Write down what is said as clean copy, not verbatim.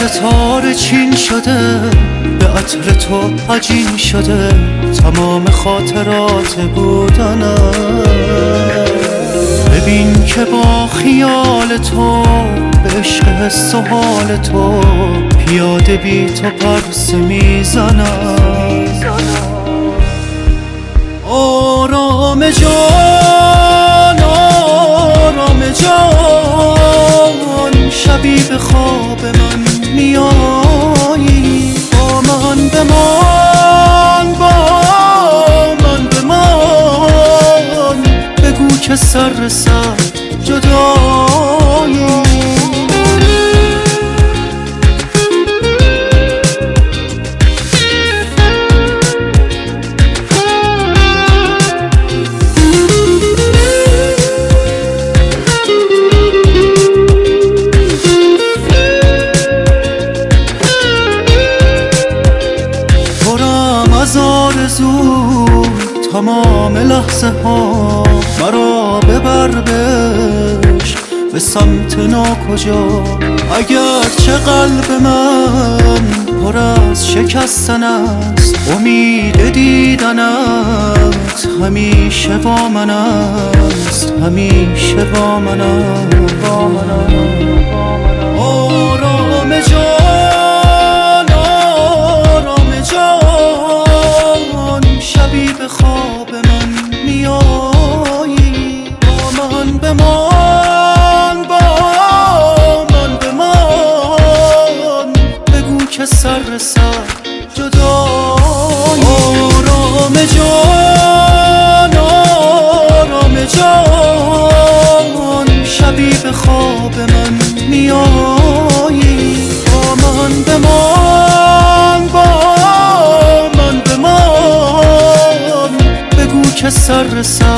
ستاره چین شده، به عطر تو عجین شده تمام خاطرات بودنم. ببین که با خیال تو به عشق حس و حال تو پیاده بی تو پرسه میزنم. آرام جان آرام جان، شبی به خواب من میایی، با من بمان با من بمان، بگو که سر جدایی. از آرزو تمام لحظه ها مرا ببر بهش به سمت ناکجا. اگرچه قلب من پر از شکستن است، امید دیدنت همیشه با من است، همیشه با من است. آرام جان آرام جان، شبی به خواب من میایی، با من بمان با من بمان، بگو که سر جدایی. آرام جان آرام جان، شبی به خواب من میایی، با من بمان با من بمان، بگو که سر